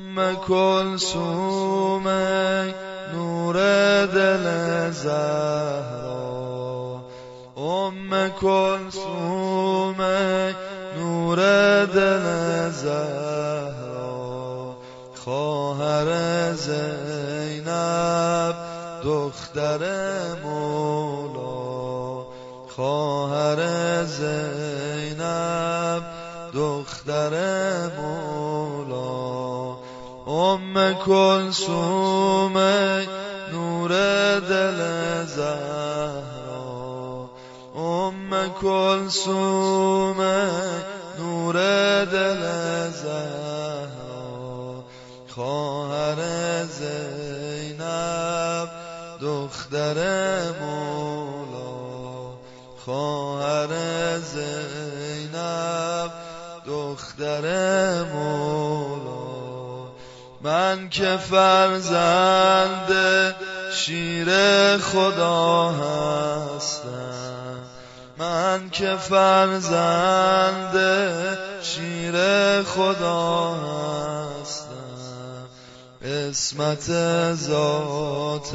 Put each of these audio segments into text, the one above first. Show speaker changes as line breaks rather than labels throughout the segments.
کلثوم نور دل زهرا، کلثوم نور دل زهرا، خواهر زینب دختر مولا، خواهر زینب دختر مولا، کلثوم نور دل زهرا، کلثوم نور دل زهرا، خواهر زینب دختر مولا، خواهر زینب دختر مولا. من که فرزند شیر خدا هستم، من که فرزند شیر خدا هستم، عصمت ذات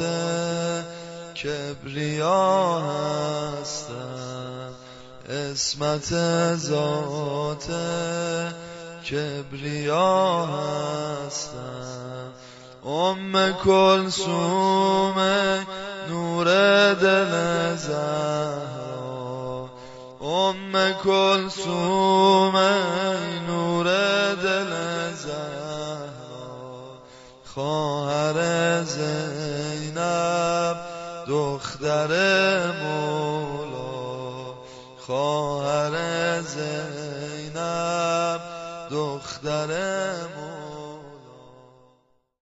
کبریا هستم، عصمت ذات کبریا هستم، کلثوم نور دل زهرا، کلثوم نور دل زهرا، خواهر زینب دختر مولا، خواهر زینب دختر